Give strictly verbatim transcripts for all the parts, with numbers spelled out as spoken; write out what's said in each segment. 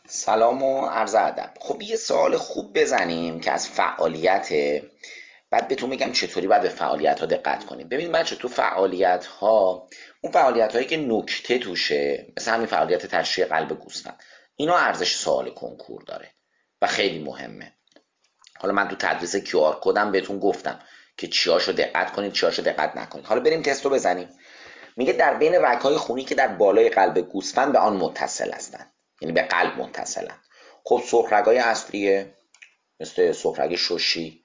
سلام و عرض ادب. خب یه سوال خوب بزنیم که از فعالیت، بعد بهتون بگم چطوری باید به فعالیت ها دقت کنیم. ببینید بچه، تو فعالیت ها، اون فعالیت هایی که نکته توشه، مثل همین فعالیت تشریح قلب گوسفند، اینا ارزش سوال کنکور داره و خیلی مهمه. حالا من تو تدریس کیو آر کدم بهتون گفتم که چیاشو دقت کنید چیاشو دقت نکنید. حالا بریم تستو بزنیم. میگه در بین رگ‌های خونی که در بالای قلب گوسفند به آن متصل هستند، یعنی به قلب متصلن. خب سرخرگ‌های اصلیه مثل سرخرگ شوشی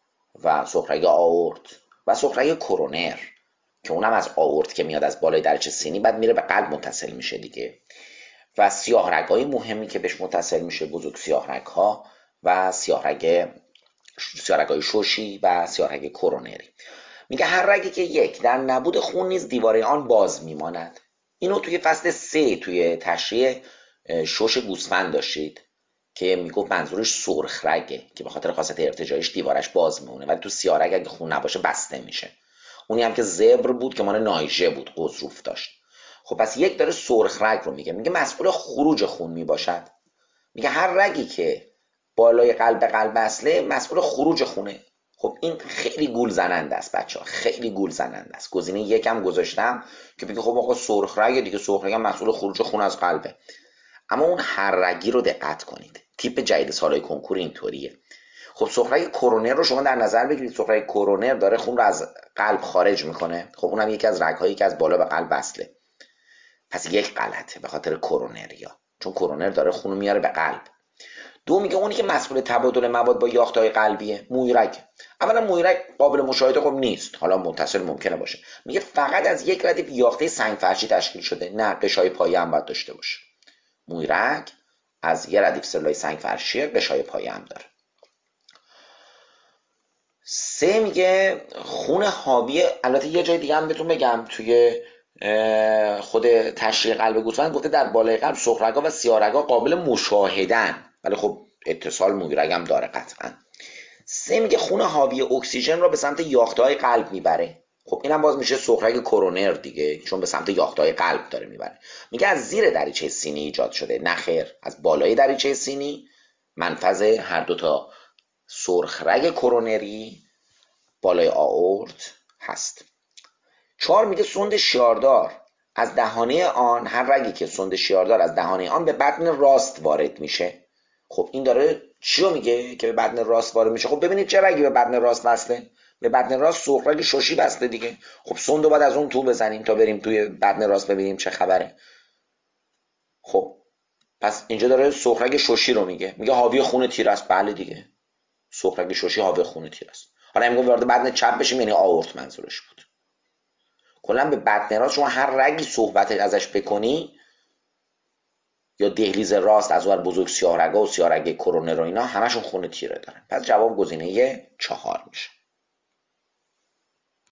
و سرخرگ آورت و سرخرگ کرونر که اونم از آورت که میاد از بالای دریچه سینی بعد میره به قلب متصل میشه دیگه. و سیاه رگ‌های مهمی که بهش متصل میشه بزرگ سیاه رگ‌ها و سیاه رگ سیاه رگ‌های شوشی و سیاه رگ کرونری. میگه هر رگی که یک در نبود خون نیز دیواره آن باز میماند. اینو توی فصل سه توی تشریح شش گوسفند داشتید که میگفت منظورش سرخ رگه که به خاطر خاصیت ارتجاعیش دیوارش باز میمونه، ولی تو سیاه رگ اگه خون نباشه بسته میشه. اونی هم که زبر بود که مال نایژه بود، قضروف داشت. خب پس یک داره سرخ رگ رو میگه، میگه مسئول خروج خون میباشد. میگه هر رگی که بالای قلب قلب اصله مسئول خروج خونه. خب این خیلی گول زننده است بچه ها، خیلی گول زننده است. گزینه یکم گذاشتم که بگه خب آقا سرخ رگ دیگه، سرخ رگ مسئول خروج خون از قلبه. اما اون هر رگی رو دقت کنید، تیپ جدید سالهای کنکور اینطوریه. خب سرخ رگ کرونر رو شما در نظر بگیرید. سرخ رگ کرونر داره خون رو از قلب خارج میکنه. خب اونم یکی از رگ‌هایی که از بالا به قلب وصله. پس یک غلطه به خاطر کرونریا، چون کرونر داره خون رو میاره به قلب. دو، میگه اونی که مسئول تبادل مواد با یافته‌های قلبیه مویرگ. اولا مویرگ قابل مشاهده خب نیست، حالا متصل ممکنه باشه. میگه فقط از یک ردیف یاخته سنگ فرشی تشکیل شده، نه قشای پایه هم باید داشته باشه. مویرگ از یه ردیف سلولای سنگ فرشی، قشای پایه هم داره. سه، میگه خون حاوی، البته یه جای دیگه هم بهتون بگم توی خود تشریح قلب گوسفند گفته در بالای قلب سرخرگ‌ها و سیاه‌رگ‌ها قابل مشاهدن، ولی خب اتصال مویرگ هم داره قطعا. سه، میگه خون حاوی اکسیژن را به سمت یافته‌های قلب میبره. خب اینم باز میشه سرخرگ کرونر دیگه، چون به سمت یافته‌های قلب داره میبره. میگه از زیر دریچه سینی ایجاد شده، نخیر، از بالای دریچه سینی منفذ هر دوتا سرخرگ کرونری بالای آورت هست. چهار، میگه سوند شیاردار از دهانه آن، هر رگی که سوند شیاردار از دهانه آن به بدن راست وارد میشه. خب این داره چی رو میگه که به بدن راست وارد میشه؟ خب ببینید چه رگی به بدن راست وصله. به بدن راست سرخ رگ شوشی بسته دیگه. خب سوند رو باید از اون تو بزنیم تا بریم توی بدن راست ببینیم چه خبره. خب پس اینجا داره سرخ رگ شوشی رو میگه، میگه حاوی خون تیره است. بله دیگه، سرخ رگ شوشی حاوی خون تیره است. حالا میگه وارد بدن چپ بشیم، یعنی آورت منظورش بود. کلا به بدن راست شما هر رگی صحبت ازش بکنی، یا دهلیز راست از اون بزرگ سیاهرگا و سیاهرگ کرونر و اینا همشون خون تیره دارن. پس جواب گزینه چهار میشه.